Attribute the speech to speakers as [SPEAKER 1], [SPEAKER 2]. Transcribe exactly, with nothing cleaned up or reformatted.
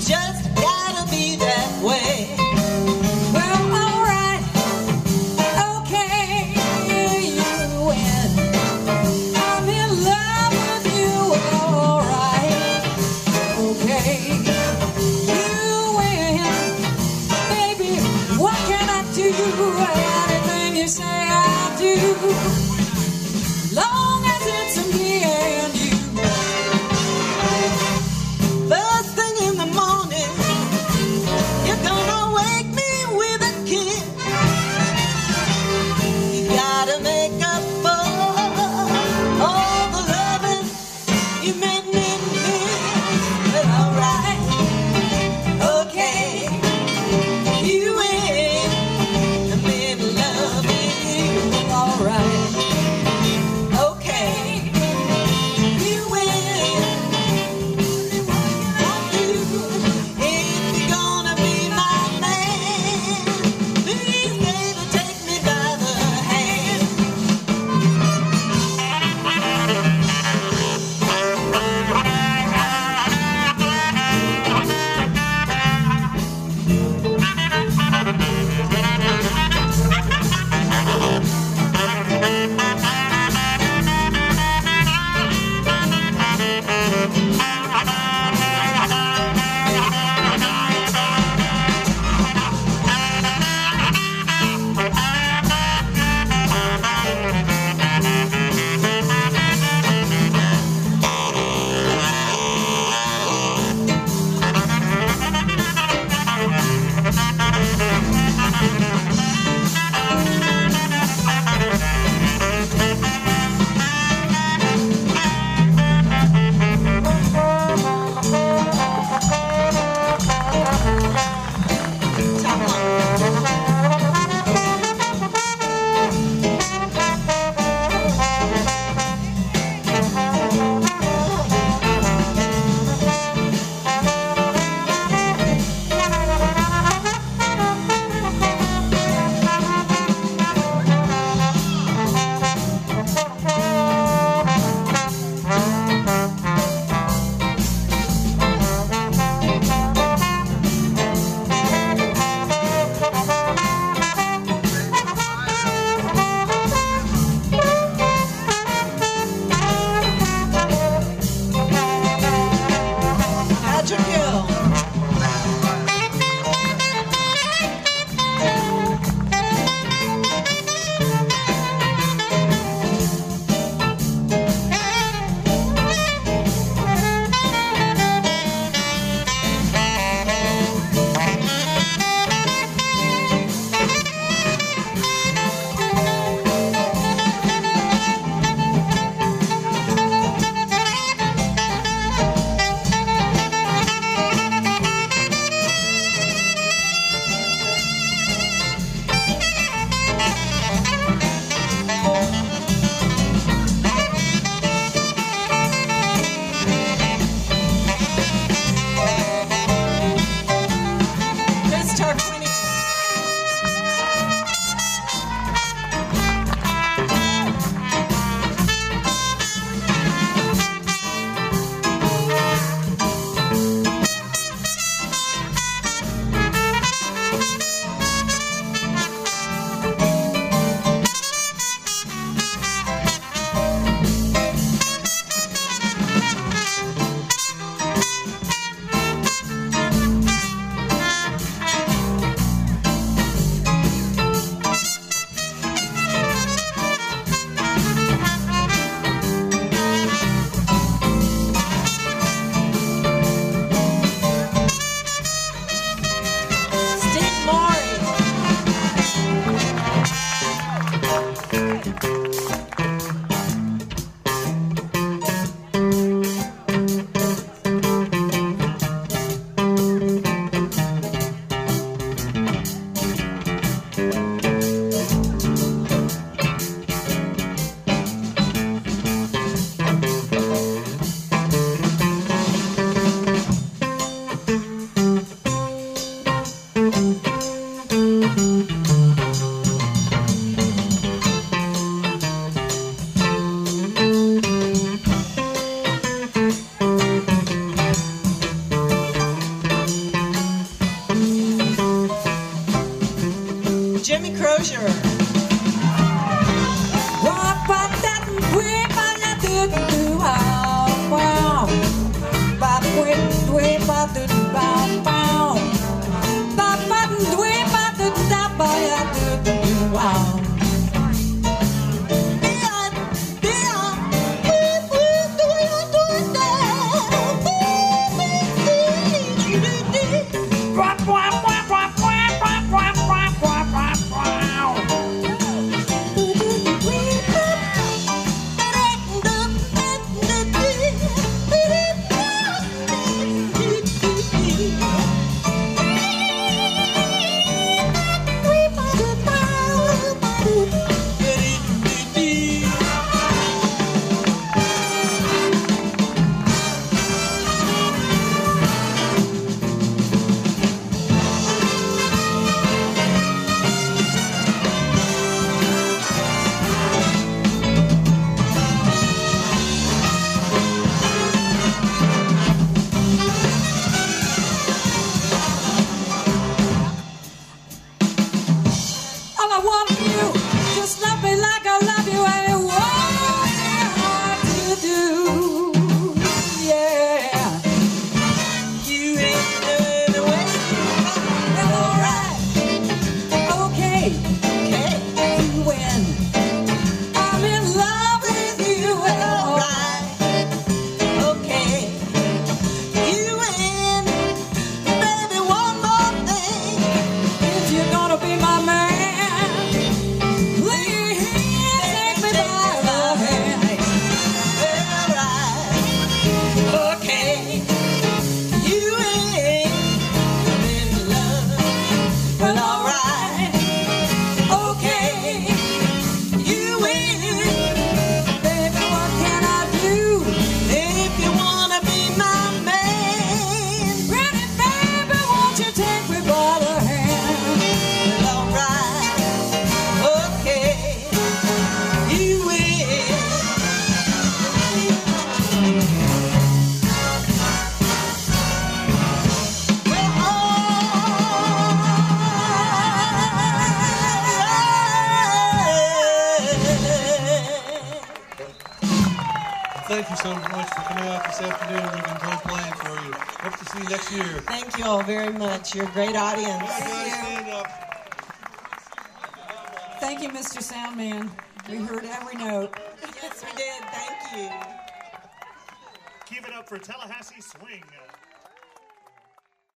[SPEAKER 1] just gotta be that way.
[SPEAKER 2] Well, alright, okay, you win. I'm in love with you, alright, okay, you win. Baby, what can I do? Anything you say I'll do, long as it's me and you.
[SPEAKER 1] First thing in the morning, you're gonna wake me with a kiss. You gotta make up for all the loving you made me miss. But alright, okay, you win. I'm in love with you.
[SPEAKER 2] Alright.
[SPEAKER 1] Jimmy Crozier.
[SPEAKER 3] Thank you so much for coming out this afternoon. We've enjoyed playing for you. Hope to see you next year.
[SPEAKER 1] Thank you all very much. You're a great audience.
[SPEAKER 3] All right, guys, stand up.
[SPEAKER 2] Thank you, Mister Soundman. We heard every note.
[SPEAKER 1] Yes, we did. Thank you.
[SPEAKER 4] Keep it up for Tallahassee Swing.